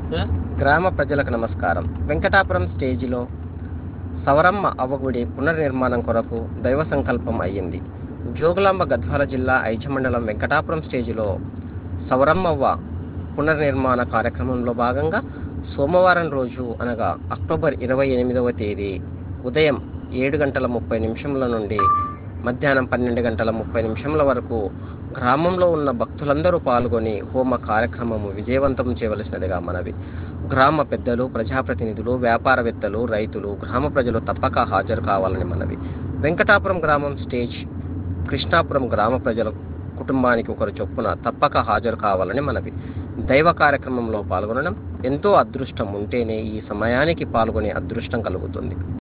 గ్రామ ప్రజలకు నమస్కారం. వెంకటాపురం స్టేజిలో సవరమ్మ అవ్వగుడి పునర్నిర్మాణం కొరకు దైవ సంకల్పం అయ్యింది. జోగులాంబ గద్వాల జిల్లా ఐజ మండలం వెంకటాపురం స్టేజిలో సవరమ్మవ్వ పునర్నిర్మాణ కార్యక్రమంలో భాగంగా సోమవారం రోజు అనగా అక్టోబర్ 28వ తేదీ ఉదయం 7:30 నుండి మధ్యాహ్నం 12:30 వరకు గ్రామంలో ఉన్న భక్తులందరూ పాల్గొని హోమ కార్యక్రమము విజయవంతం చేయవలసినదిగా మనవి. గ్రామ పెద్దలు, ప్రజాప్రతినిధులు, వ్యాపారవేత్తలు, రైతులు, గ్రామ ప్రజలు తప్పక హాజరు కావాలని మనవి. వెంకటాపురం గ్రామం స్టేజ్, కృష్ణాపురం గ్రామ ప్రజల కుటుంబానికి ఒకరు చొప్పున తప్పక హాజరు కావాలని మనవి. దైవ కార్యక్రమంలో పాల్గొనడం ఎంతో అదృష్టం ఉంటేనే ఈ సమయానికి పాల్గొనే అదృష్టం కలుగుతుంది.